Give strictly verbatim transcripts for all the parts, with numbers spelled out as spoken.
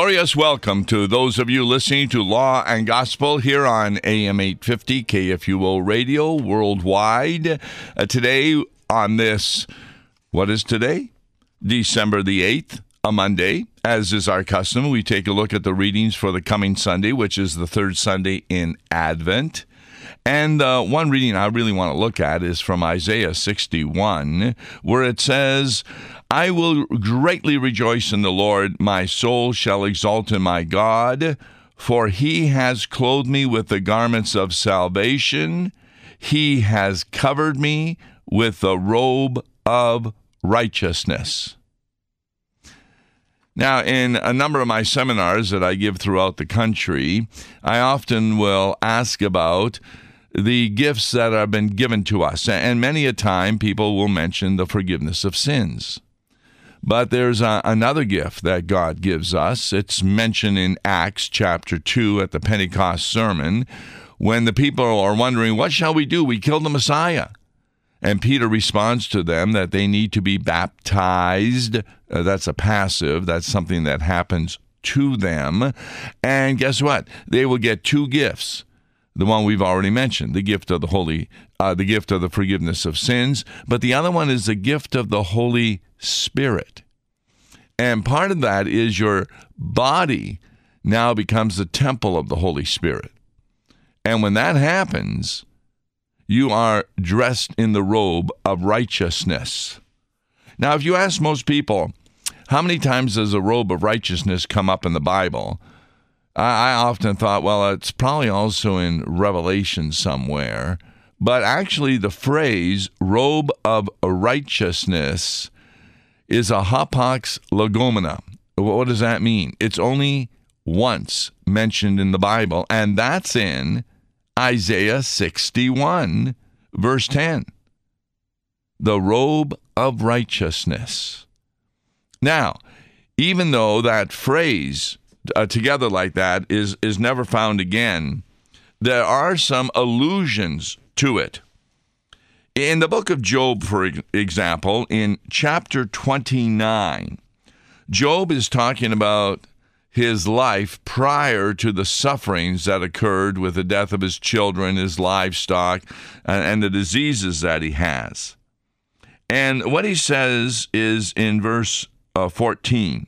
glorious welcome to those of you listening to Law and Gospel here on A M eight fifty K F U O Radio worldwide. Uh, today on this, what is today? December the eighth, a Monday. As is our custom, we take a look at the readings for the coming Sunday, which is the third Sunday in Advent. And uh, one reading I really want to look at is from Isaiah sixty-one, where it says, I will greatly rejoice in the Lord. My soul shall exult in my God, for he has clothed me with the garments of salvation. He has covered me with the robe of righteousness. Now, in a number of my seminars that I give throughout the country, I often will ask about the gifts that have been given to us. And many a time, people will mention the forgiveness of sins. But there's a, another gift that God gives us. It's mentioned in Acts chapter two at the Pentecost sermon, when the people are wondering, what shall we do? We killed the Messiah. And Peter responds to them that they need to be baptized. Uh, that's a passive. That's something that happens to them. And guess what? They will get two gifts. The one we've already mentioned, the gift of the Holy, uh, the gift of the forgiveness of sins. But the other one is the gift of the Holy Spirit. And part of that is your body now becomes the temple of the Holy Spirit. And when that happens, you are dressed in the robe of righteousness. Now, if you ask most people, how many times does a robe of righteousness come up in the Bible? I, I often thought, well, it's probably also in Revelation somewhere. But actually, the phrase robe of righteousness is a hapax legomena. What does that mean? It's only once mentioned in the Bible, and that's in Isaiah sixty-one, verse ten. The robe of righteousness. Now, even though that phrase uh, together like that is, is never found again, there are some allusions to it. In the book of Job, for example, in chapter twenty-nine, Job is talking about his life prior to the sufferings that occurred with the death of his children, his livestock, and, and the diseases that he has. And what he says is in verse uh, fourteen,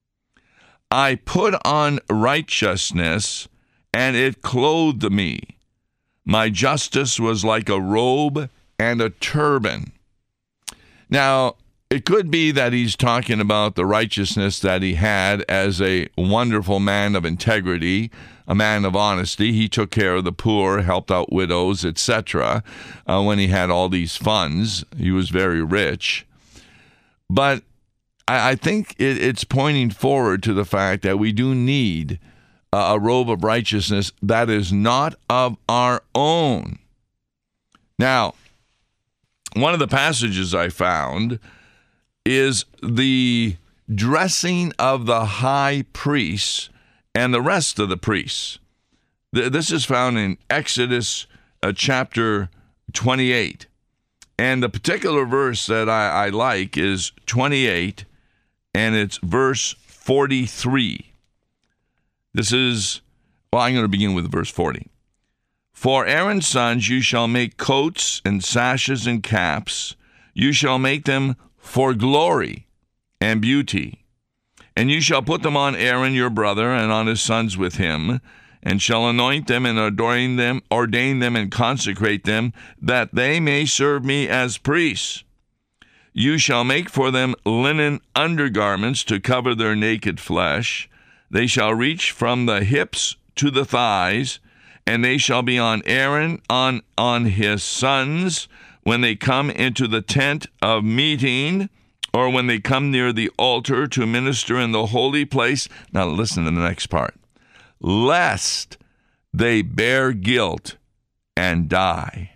I put on righteousness, and it clothed me. My justice was like a robe and a turban. Now, it could be that he's talking about the righteousness that he had as a wonderful man of integrity, a man of honesty. He took care of the poor, helped out widows, et cetera. Uh, when he had all these funds, he was very rich. But I, I think it, it's pointing forward to the fact that we do need a, a robe of righteousness that is not of our own. Now, one of the passages I found is the dressing of the high priests and the rest of the priests. This is found in Exodus uh, chapter twenty-eight. And the particular verse that I, I like is twenty-eight, and it's verse forty-three. This is, well, I'm going to begin with verse forty. For Aaron's sons you shall make coats and sashes and caps. You shall make them for glory and beauty. And you shall put them on Aaron your brother and on his sons with him, and shall anoint them and ordain them, ordain them and consecrate them, that they may serve me as priests. You shall make for them linen undergarments to cover their naked flesh. They shall reach from the hips to the thighs, and they shall be on Aaron, on, on his sons, when they come into the tent of meeting, or when they come near the altar to minister in the holy place. Now listen to the next part. Lest they bear guilt and die.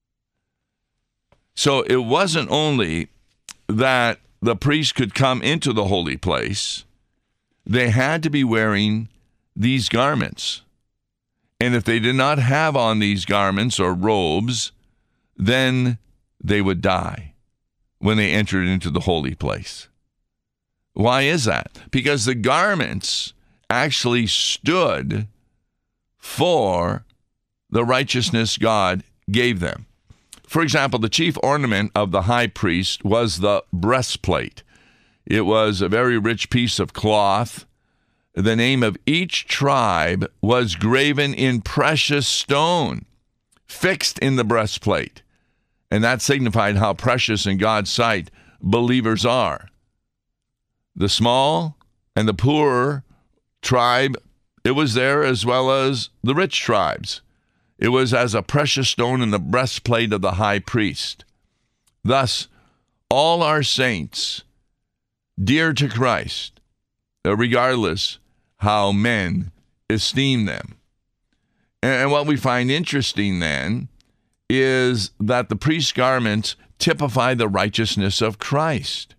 So it wasn't only that the priest could come into the holy place, they had to be wearing these garments. And if they did not have on these garments or robes, then they would die when they entered into the holy place. Why is that? Because the garments actually stood for the righteousness God gave them. For example, the chief ornament of the high priest was the breastplate. It was a very rich piece of cloth. The name of each tribe was graven in precious stone, fixed in the breastplate. And that signified how precious in God's sight believers are. The small and the poor tribe, it was there, as well as the rich tribes. It was as a precious stone in the breastplate of the high priest. Thus, all our saints, dear to Christ, regardless how men esteem them. And what we find interesting then is that the priest's garments typify the righteousness of Christ.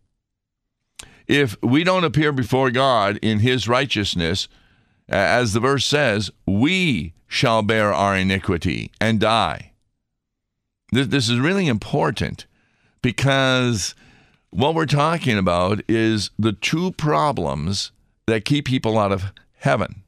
If we don't appear before God in his righteousness, as the verse says, we shall bear our iniquity and die. This is really important because what we're talking about is the two problems that keep people out of heaven.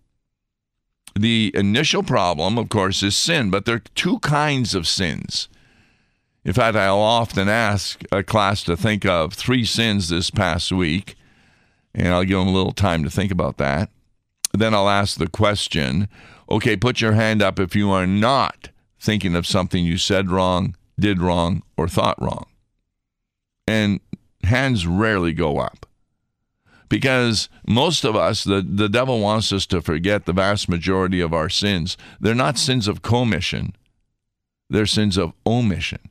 The initial problem, of course, is sin, but there are two kinds of sins. In fact, I'll often ask a class to think of three sins this past week, and I'll give them a little time to think about that. Then I'll ask the question, okay, put your hand up if you are not thinking of something you said wrong, did wrong, or thought wrong. And hands rarely go up. Because most of us, the, the devil wants us to forget the vast majority of our sins. They're not sins of commission. They're sins of omission.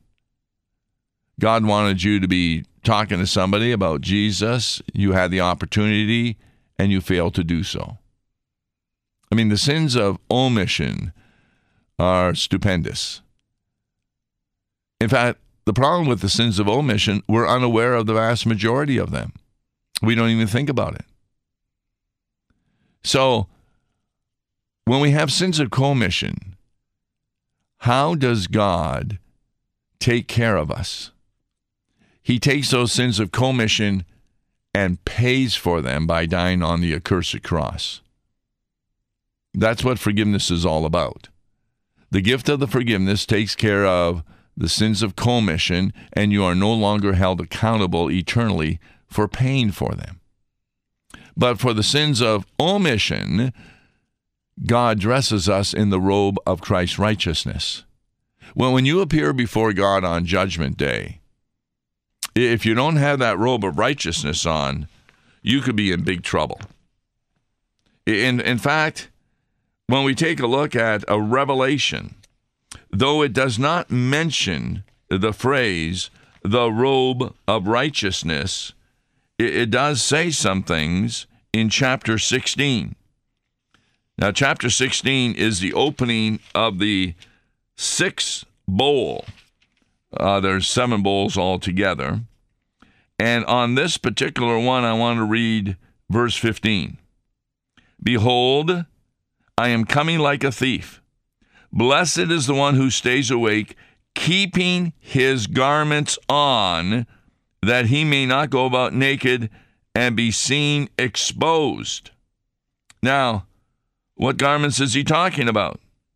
God wanted you to be talking to somebody about Jesus. You had the opportunity, and you failed to do so. I mean, the sins of omission are stupendous. In fact, the problem with the sins of omission, we're unaware of the vast majority of them. We don't even think about it. So, when we have sins of commission, how does God take care of us? He takes those sins of commission and pays for them by dying on the accursed cross. That's what forgiveness is all about. The gift of the forgiveness takes care of the sins of commission, and you are no longer held accountable eternally for paying for them. But for the sins of omission, God dresses us in the robe of Christ's righteousness. Well, when you appear before God on Judgment Day, if you don't have that robe of righteousness on, you could be in big trouble. In, in fact, when we take a look at a Revelation, though it does not mention the phrase, the robe of righteousness, it, it does say some things in chapter sixteen. Now, chapter sixteen is the opening of the sixth bowl. Uh, there's seven bowls altogether. And on this particular one, I want to read verse fifteen. Behold, I am coming like a thief. Blessed is the one who stays awake, keeping his garments on, that he may not go about naked and be seen exposed. Now, what garments is he talking about?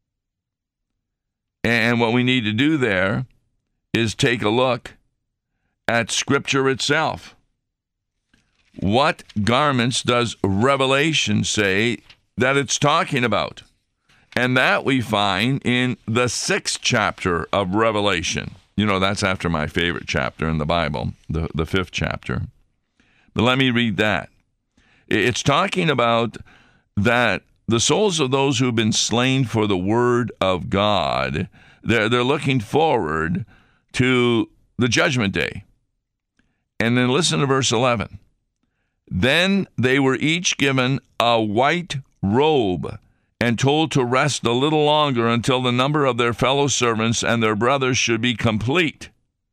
And what we need to do there is take a look at Scripture itself. What garments does Revelation say that it's talking about? And that we find in the sixth chapter of Revelation. You know, that's after my favorite chapter in the Bible, the, the fifth chapter. But let me read that. It's talking about that the souls of those who have been slain for the word of God, they're, they're looking forward to the judgment day. And then listen to verse eleven. Then they were each given a white robe and told to rest a little longer until the number of their fellow servants and their brothers should be complete.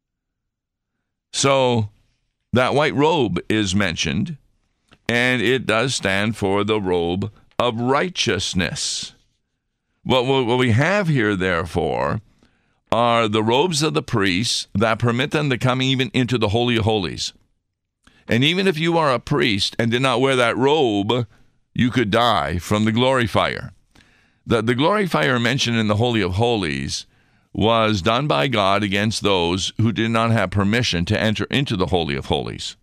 So that white robe is mentioned, and it does stand for the robe of righteousness. What, what we have here, therefore, are the robes of the priests that permit them to come even into the Holy of Holies. And even if you are a priest and did not wear that robe, you could die from the glory fire. The, the glory fire mentioned in the Holy of Holies was done by God against those who did not have permission to enter into the Holy of Holies.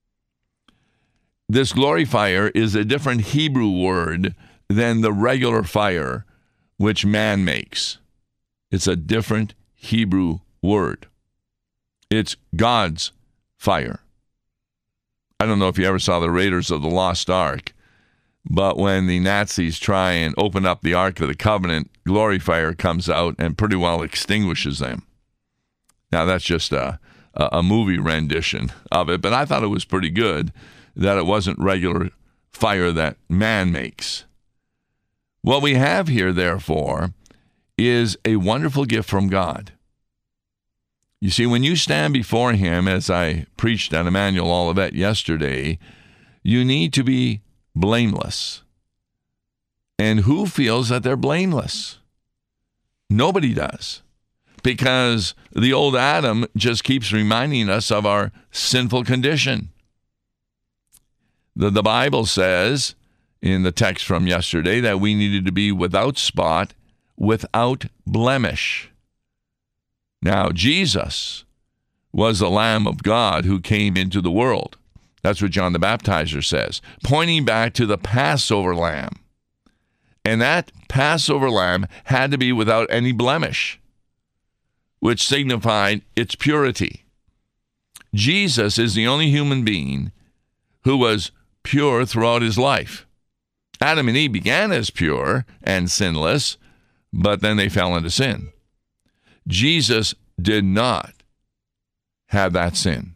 This glory fire is a different Hebrew word than the regular fire which man makes. It's a different Hebrew word. It's God's fire. I don't know if you ever saw the Raiders of the Lost Ark, but when the Nazis try and open up the Ark of the Covenant, glory fire comes out and pretty well extinguishes them. Now, that's just a, a movie rendition of it, but I thought it was pretty good that it wasn't regular fire that man makes. What we have here, therefore, is a wonderful gift from God. You see, when you stand before him, as I preached at Emmanuel Olivet yesterday, you need to be blameless. And who feels that they're blameless? Nobody does. Because the old Adam just keeps reminding us of our sinful condition. The, the Bible says in the text from yesterday that we needed to be without spot, without blemish. Now, Jesus was the Lamb of God who came into the world. That's what John the Baptizer says, pointing back to the Passover lamb. And that Passover lamb had to be without any blemish, which signified its purity. Jesus is the only human being who was pure throughout his life. Adam and Eve began as pure and sinless, but then they fell into sin. Jesus did not have that sin.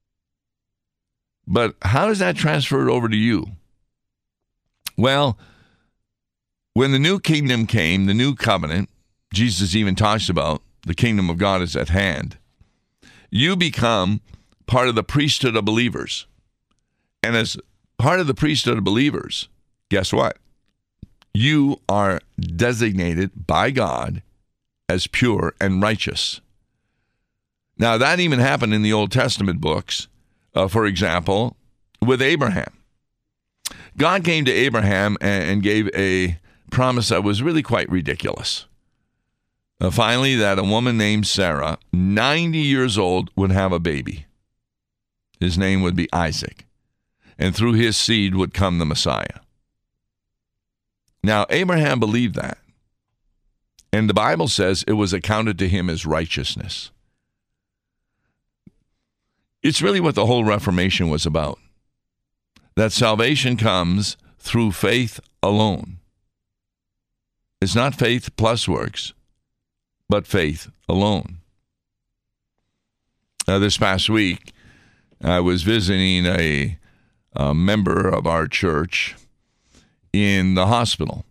But how does that transfer over to you? Well, when the new kingdom came, the new covenant, Jesus even talks about the kingdom of God is at hand. You become part of the priesthood of believers. And as part of the priesthood of believers, guess what? You are designated by God as pure and righteous. Now, that even happened in the Old Testament books, uh, for example, with Abraham. God came to Abraham and, and gave a promise that was really quite ridiculous. Uh, finally, that a woman named Sarah, ninety years old, would have a baby. His name would be Isaac, and through his seed would come the Messiah. Now, Abraham believed that. And the Bible says it was accounted to him as righteousness. It's really what the whole Reformation was about. That salvation comes through faith alone. It's not faith plus works, but faith alone. Uh, this past week, I was visiting a, a member of our church in the hospital.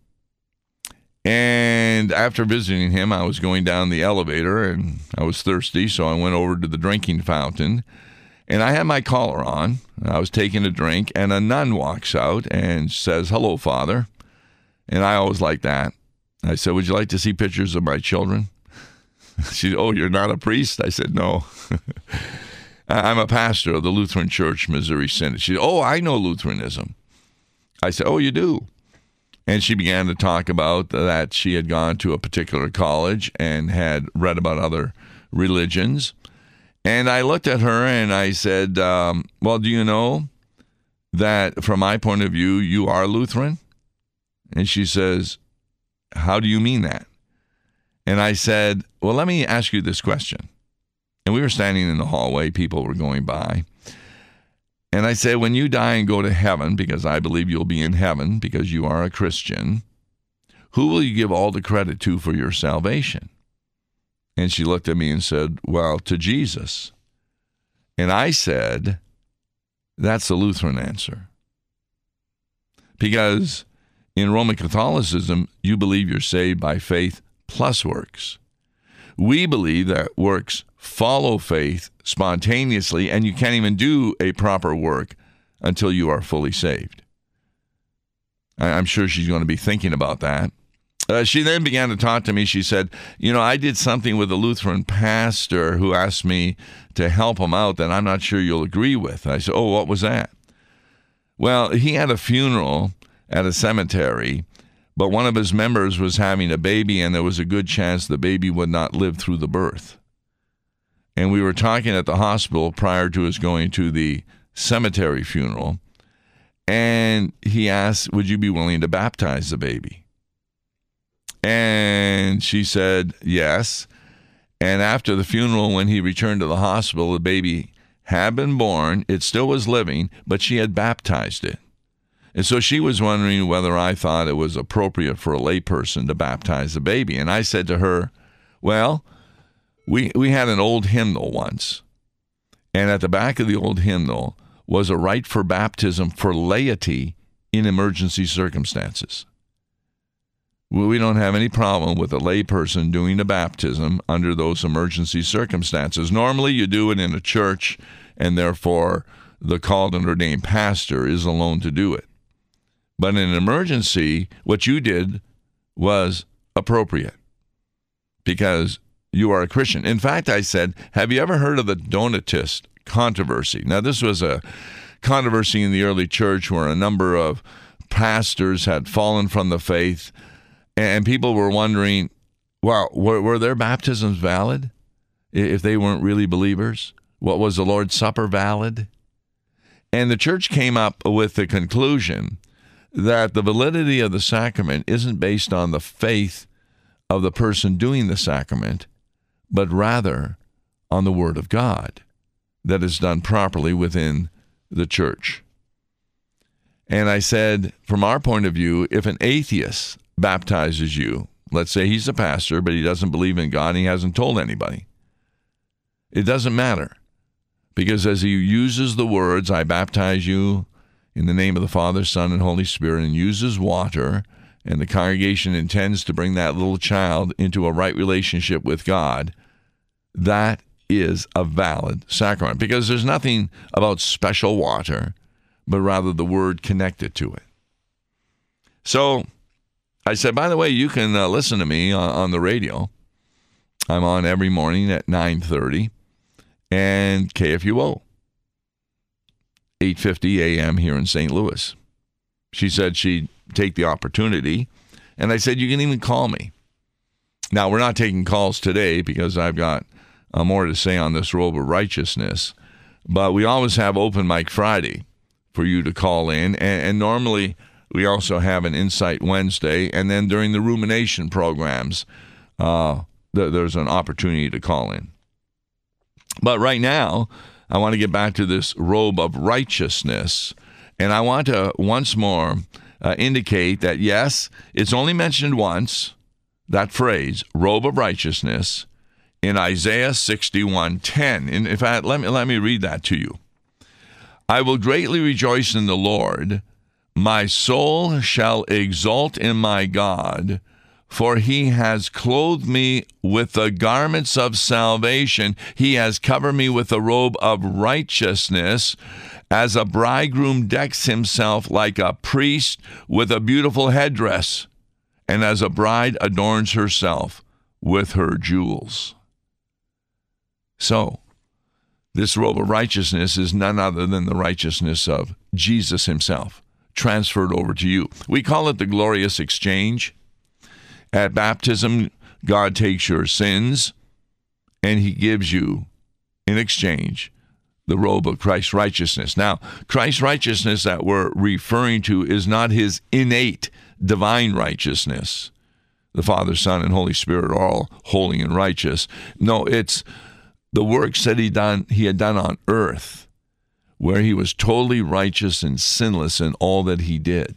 And after visiting him, I was going down the elevator and I was thirsty, so I went over to the drinking fountain. And I had my collar on. I was taking a drink, and a nun walks out and says, "Hello, Father." And I always like that. I said, "Would you like to see pictures of my children?" She said, "Oh, you're not a priest?" I said, "No." I'm a pastor of the Lutheran Church, Missouri Synod. She said, "Oh, I know Lutheranism." I said, "Oh, you do?" And she began to talk about that she had gone to a particular college and had read about other religions. And I looked at her and I said, um, well, do you know that from my point of view, you are Lutheran? And she says, how do you mean that? And I said, well, let me ask you this question. And we were standing in the hallway. People were going by. And I said, when you die and go to heaven, because I believe you'll be in heaven because you are a Christian, who will you give all the credit to for your salvation? And she looked at me and said, well, to Jesus. And I said, that's the Lutheran answer. Because in Roman Catholicism, you believe you're saved by faith plus works. We believe that works follow faith spontaneously, and you can't even do a proper work until you are fully saved. I'm sure she's going to be thinking about that. Uh, she then began to talk to me. She said, you know, I did something with a Lutheran pastor who asked me to help him out that I'm not sure you'll agree with. I said, oh, what was that? Well, he had a funeral at a cemetery, but one of his members was having a baby, and there was a good chance the baby would not live through the birth. And we were talking at the hospital prior to us going to the cemetery funeral, and he asked, would you be willing to baptize the baby? And she said, yes. And after the funeral, when he returned to the hospital, the baby had been born. It still was living, but she had baptized it. And so she was wondering whether I thought it was appropriate for a layperson to baptize a baby. And I said to her, well, we we had an old hymnal once. And at the back of the old hymnal was a right for baptism for laity in emergency circumstances. We don't have any problem with a layperson doing a baptism under those emergency circumstances. Normally you do it in a church, and therefore the called and ordained pastor is alone to do it. But in an emergency, what you did was appropriate because you are a Christian. In fact, I said, have you ever heard of the Donatist controversy? Now, this was a controversy in the early church where a number of pastors had fallen from the faith, and people were wondering, well, were, were their baptisms valid if they weren't really believers? What was the Lord's Supper valid? And the church came up with the conclusion that the validity of the sacrament isn't based on the faith of the person doing the sacrament, but rather on the Word of God that is done properly within the church. And I said, from our point of view, if an atheist baptizes you, let's say he's a pastor, but he doesn't believe in God and he hasn't told anybody, it doesn't matter. Because as he uses the words, I baptize you in the name of the Father, Son, and Holy Spirit, and uses water, and the congregation intends to bring that little child into a right relationship with God, that is a valid sacrament. Because there's nothing about special water, but rather the word connected to it. So I said, by the way, you can uh, listen to me on, on the radio. I'm on every morning at nine thirty, and K F U O. eight fifty a.m. here in Saint Louis. She said she'd take the opportunity, and I said, you can even call me. Now, we're not taking calls today because I've got uh, more to say on this robe of righteousness, but we always have Open Mic Friday for you to call in, and, and normally we also have an Insight Wednesday, and then during the rumination programs, uh, th- there's an opportunity to call in. But right now, I want to get back to this robe of righteousness, and I want to once more uh, indicate that, yes, it's only mentioned once, that phrase, robe of righteousness, in Isaiah sixty-one ten. And in fact, let me, let me read that to you. I will greatly rejoice in the Lord. My soul shall exult in my God, for he has clothed me with the garments of salvation. He has covered me with a robe of righteousness, as a bridegroom decks himself like a priest with a beautiful headdress, and as a bride adorns herself with her jewels. So, this robe of righteousness is none other than the righteousness of Jesus himself, transferred over to you. We call it the glorious exchange. At baptism, God takes your sins, and he gives you, in exchange, the robe of Christ's righteousness. Now, Christ's righteousness that we're referring to is not his innate divine righteousness. The Father, Son, and Holy Spirit are all holy and righteous. No, it's the works that he done he had done on earth, where he was totally righteous and sinless in all that he did.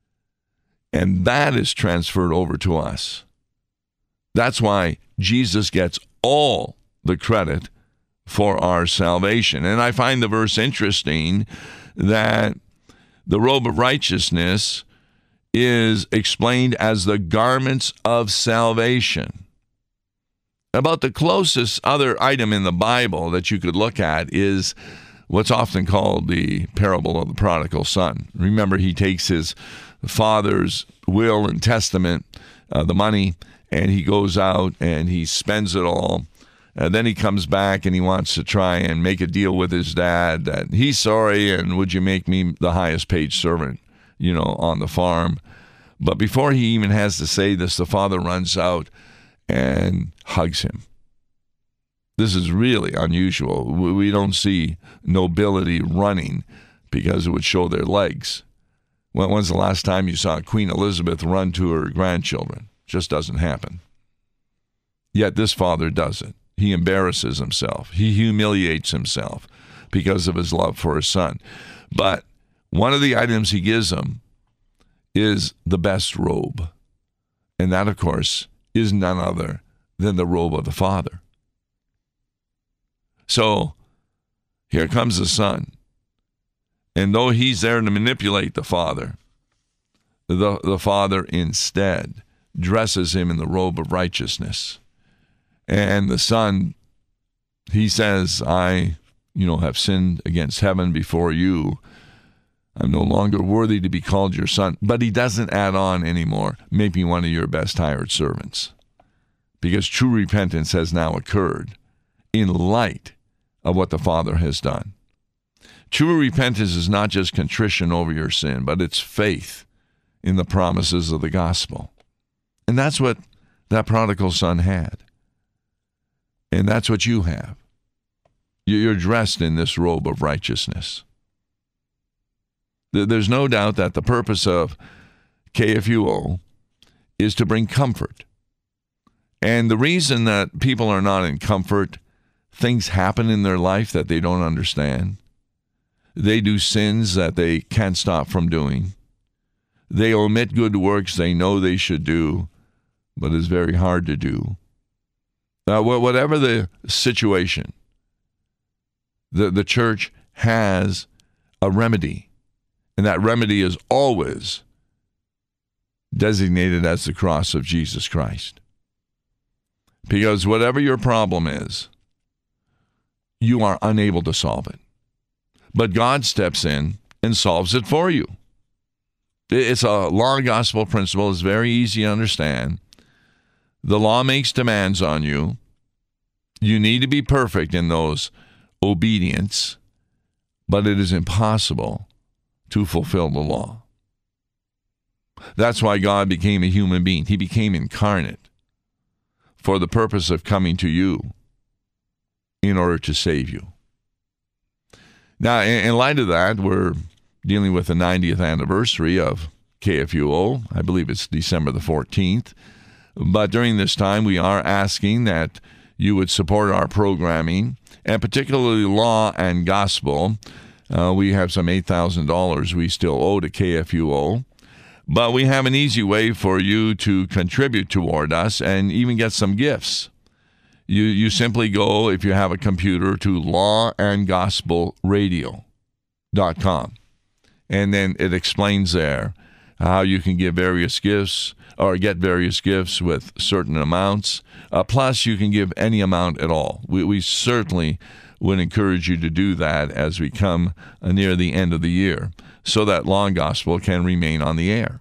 And that is transferred over to us. That's why Jesus gets all the credit for our salvation. And I find the verse interesting that the robe of righteousness is explained as the garments of salvation. About the closest other item in the Bible that you could look at is what's often called the parable of the prodigal son. Remember, he takes his father's will and testament, uh, the money, and he goes out and he spends it all. Uh, then he comes back and he wants to try and make a deal with his dad that he's sorry and would you make me the highest paid servant you know, on the farm. But before he even has to say this, the father runs out and hugs him. This is really unusual. We don't see nobility running because it would show their legs. When when's the last time you saw Queen Elizabeth run to her grandchildren? Just doesn't happen. Yet this father does it. He embarrasses himself. He humiliates himself because of his love for his son. But one of the items he gives him is the best robe. And that, of course, is none other than the robe of the father. So here comes the son. And though he's there to manipulate the father, the, the father instead dresses him in the robe of righteousness. And the son, he says, I, you know, have sinned against heaven before you. I'm no longer worthy to be called your son. But he doesn't add on anymore, make me one of your best hired servants. Because true repentance has now occurred in light of what the Father has done. True repentance is not just contrition over your sin, but it's faith in the promises of the gospel. And that's what that prodigal son had. And that's what you have. You're dressed in this robe of righteousness. There's no doubt that the purpose of K F U O is to bring comfort. And the reason that people are not in comfort, things happen in their life that they don't understand. They do sins that they can't stop from doing. They omit good works they know they should do, but it's very hard to do. Uh, whatever the situation, the, the church has a remedy. And that remedy is always designated as the cross of Jesus Christ. Because whatever your problem is, you are unable to solve it. But God steps in and solves it for you. It's a law and gospel principle. It's very easy to understand. The law makes demands on you. You need to be perfect in those obedience, but it is impossible to fulfill the law. That's why God became a human being. He became incarnate for the purpose of coming to you in order to save you. Now, in light of that, we're dealing with the ninetieth anniversary of K F U O. I believe it's December the fourteenth. But during this time, we are asking that you would support our programming, and particularly law and gospel. Uh, we have some eight thousand dollars we still owe to K F U O. But we have an easy way for you to contribute toward us and even get some gifts. You you simply go, if you have a computer, to law and gospel radio dot com. And then it explains there how you can give various gifts or get various gifts with certain amounts. Uh, plus, you can give any amount at all. We, we certainly would encourage you to do that as we come uh, near the end of the year so that Law and Gospel can remain on the air.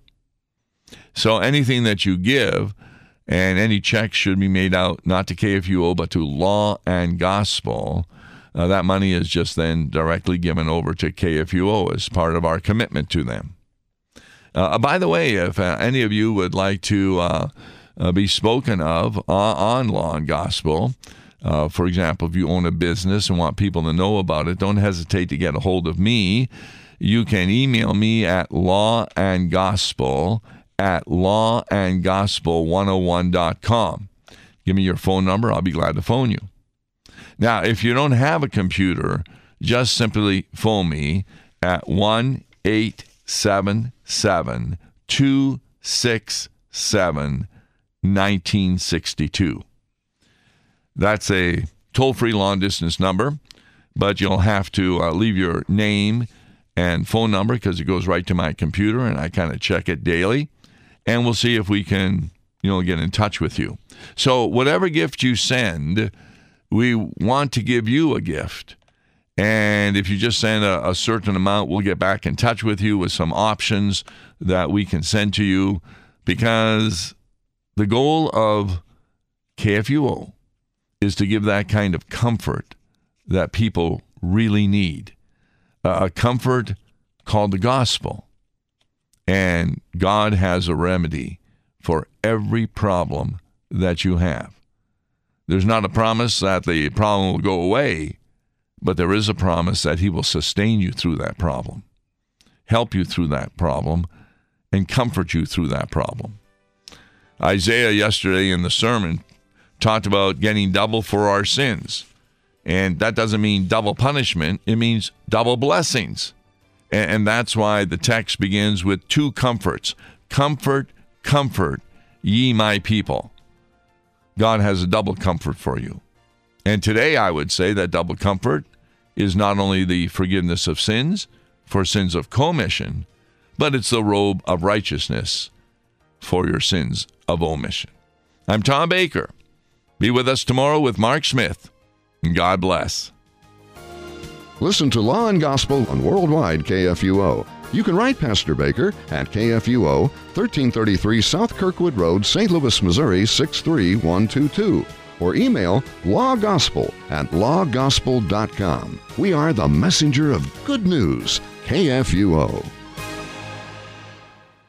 So anything that you give, and any checks should be made out not to K F U O but to Law and Gospel. Uh, that money is just then directly given over to K F U O as part of our commitment to them. Uh, by the way, if uh, any of you would like to uh, uh, be spoken of uh, on Law and Gospel, uh, for example, if you own a business and want people to know about it, don't hesitate to get a hold of me. You can email me at lawandgospel at law and gospel one oh one dot com. Give me your phone number. I'll be glad to phone you. Now, if you don't have a computer, just simply phone me at one eight seven seven, two six seven, one nine six two. That's a toll-free long-distance number, but you'll have to uh, leave your name and phone number because it goes right to my computer, and I kind of check it daily. And we'll see if we can, you know, get in touch with you. So whatever gift you send, we want to give you a gift. And if you just send a, a certain amount, we'll get back in touch with you with some options that we can send to you, because the goal of K F U O is to give that kind of comfort that people really need. Uh, a comfort called the gospel. And God has a remedy for every problem that you have. There's not a promise that the problem will go away, but there is a promise that he will sustain you through that problem, help you through that problem, and comfort you through that problem. Isaiah yesterday in the sermon talked about getting double for our sins. And that doesn't mean double punishment. It means double blessings. And, and that's why the text begins with two comforts. Comfort, comfort, ye my people. God has a double comfort for you. And today I would say that double comfort is not only the forgiveness of sins for sins of commission, but it's the robe of righteousness for your sins of omission. I'm Tom Baker. Be with us tomorrow with Mark Smith. God bless. Listen to Law and Gospel on Worldwide K F U O. You can write Pastor Baker at K F U O, thirteen thirty-three South Kirkwood Road, Saint Louis, Missouri, six three one two two. Or email lawgospel at lawgospel dot com. We are the messenger of good news, K F U O.